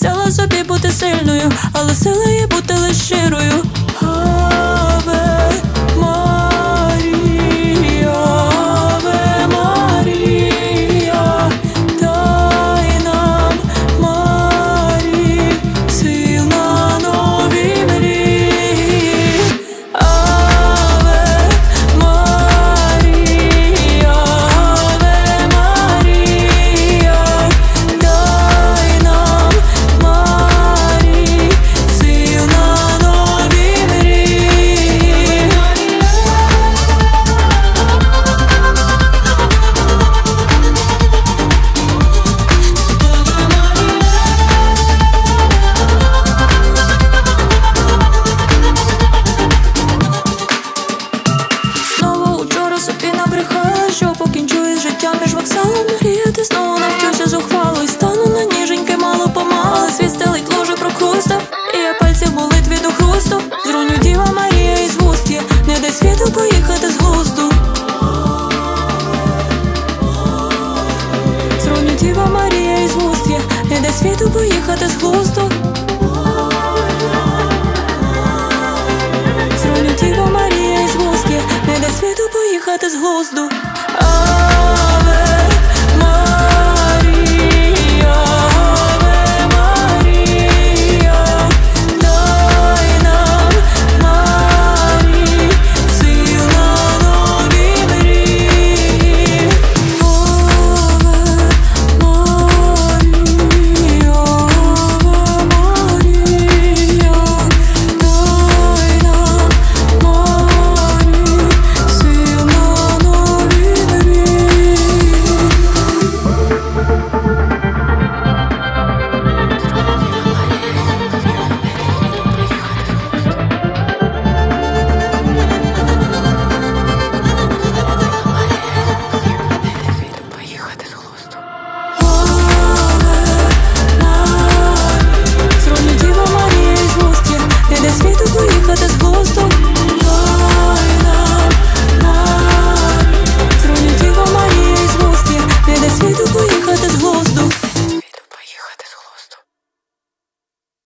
Обіцяла собі бути сильною, але сила є бути лиш щирою. Аве Марія, Аве Марія, дай нам, Марі, сил на нові мрії. Аве Марія, Аве Марія, дай нам, Марі, сил на нові мрії. Знову учора собі набрехала, що покінчу із життям між вокзалом. Мріяти знову навчуся зухвало і стану на ніженьке мало-помалу. Світ стелить ложе прокуста, і я пальці болить від охрусту. Зруню Діва Марія із вуст є, не дай світу поїхати з глузду. Зруню Діва Марія із вуст є, не дай світу поїхати з глузду. Зруню Діва Марія із вуст є, не дай світу поїхати з глузду. Аве